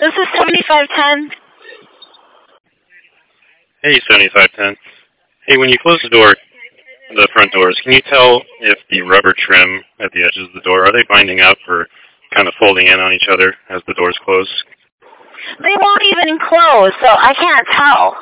This is 7510. Hey, 7510. Hey, when you close the front doors, can you tell if the rubber trim at the edges of the door, are they binding up or kind of folding in on each other as the doors close? They won't even close, so I can't tell.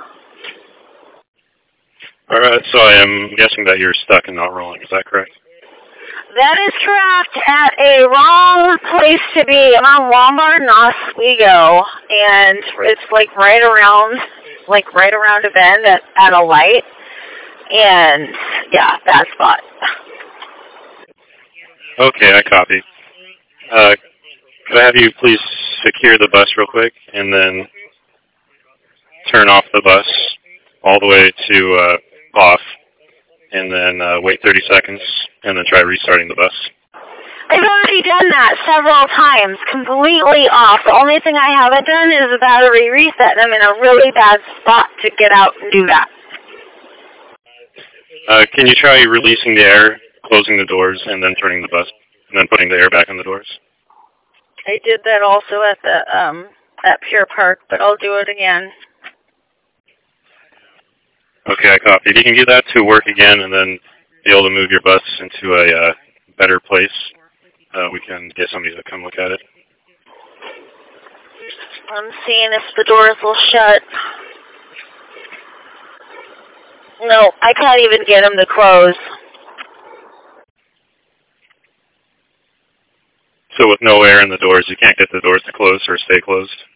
All right, so I am guessing that you're stuck and not rolling. Is that correct? That is correct. At a wrong place to be. I'm on Walmart in Oswego, and it's like right around a bend at a light. And yeah, bad spot. Okay, I copy. Could I have you please secure the bus real quick and then turn off the bus all the way to off, and then wait 30 seconds and then try restarting the bus? I've already done that several times, completely off. The only thing I haven't done is a battery reset, and I'm in a really bad spot to get out and do that. Can you try releasing the air, closing the doors, and then turning the bus, and then putting the air back in the doors? I did that also at the at Pier Park, but I'll do it again. Okay, I copy. If you can get that to work again and then be able to move your bus into a better place, we can get somebody to come look at it. I'm seeing if the doors will shut. No, I can't even get them to close. So with no air in the doors, you can't get the doors to close or stay closed?